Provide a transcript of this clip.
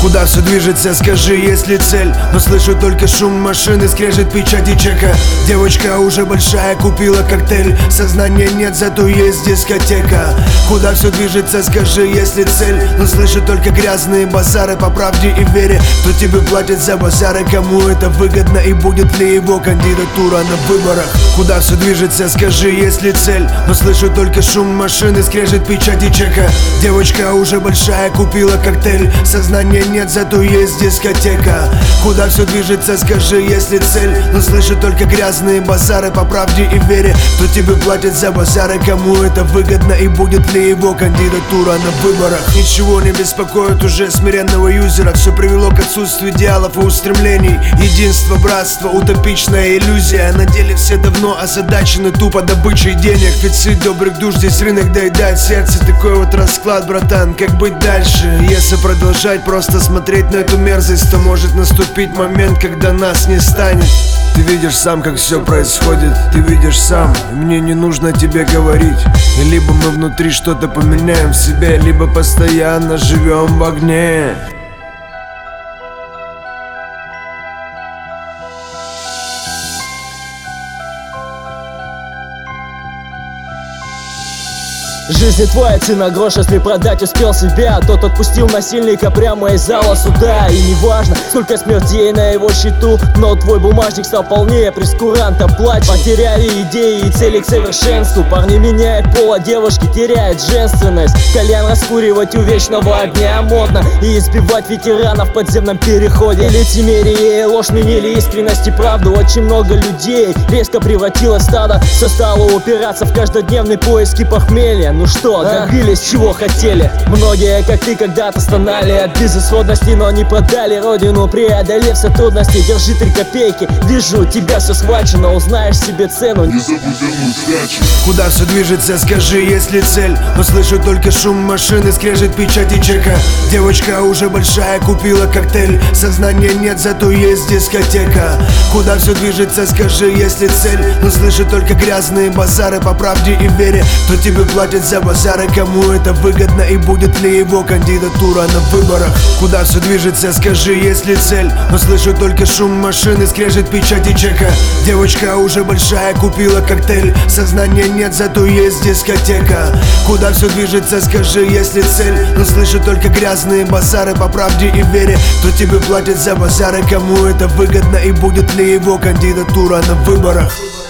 Куда все движется, скажи, есть ли цель? Но слышу только шум машины, скрежет печати чека. Девочка уже большая, купила коктейль. Сознания нет, зато есть дискотека. Куда все движется, скажи, есть ли цель? Но слышу только грязные базары по правде и вере. Кто тебе платит за базары, кому это выгодно и будет ли его кандидатура на выборах? Куда все движется, скажи, есть ли цель? Но слышу только шум машины, скрежет печати чека. Девочка уже большая, купила коктейль. Сознания нет, зато есть дискотека. Куда все движется, скажи, есть ли цель? Но слышу только грязные базары по правде и вере. Кто тебе платит за базары, кому это выгодно и будет ли его кандидатура на выборах? Ничего не беспокоит уже смиренного юзера. Все привело к отсутствию идеалов и устремлений. Единство, братство, утопичная иллюзия. На деле все давно озадачены тупо добычей денег. Дефицит добрых душ, здесь рынок доедает сердце. Такой вот расклад, братан, как быть дальше? Если продолжать просто смотреть на эту мерзость, то может наступить момент, когда нас не станет. Ты видишь сам, как все происходит. Ты видишь сам, мне не нужно тебе говорить. И либо мы внутри что-то поменяем в себе, либо постоянно живем в огне. Жизни твоя цена грош, если продать успел себя. Тот отпустил насильника прямо из зала суда. И неважно, сколько смертей на его счету, но твой бумажник стал полнее прескуранта плач. Потеряли идеи и цели к совершенству. Парни меняют пол, а девушки теряют женственность. Кальян раскуривать у вечного огня модно. И избивать ветеранов в подземном переходе. Лицемерие и ложь менили искренность и правду. Очень много людей резко превратилось в стадо. Все стало упираться в каждодневные поиски похмелья. Ну что, добились чего хотели? Многие, как ты, когда-то стонали от безысходности, но не продали родину, преодолев все трудности. Держи 3 копейки, вижу, у тебя все схвачено. Узнаешь себе цену, не забудь вернуть сдачу. Куда все движется, скажи, есть ли цель? Но слышу только шум машины, скрежет печати чека. Девочка уже большая, купила коктейль. Сознания нет, зато есть дискотека. Куда все движется, скажи, есть ли цель? Но слышу только грязные базары по правде и вере. Кто тебе платит за базары, кому это выгодно и будет ли его кандидатура на выборах? Куда все движется, скажи, есть ли цель? Но слышу только шум машины, скрежет печати чека. Девочка уже большая, купила коктейль. Сознания нет, зато есть дискотека. Куда все движется, скажи, есть ли цель? Но слышу только грязные базары по правде и вере. Кто тебе платит за базары, кому это выгодно и будет ли его кандидатура на выборах?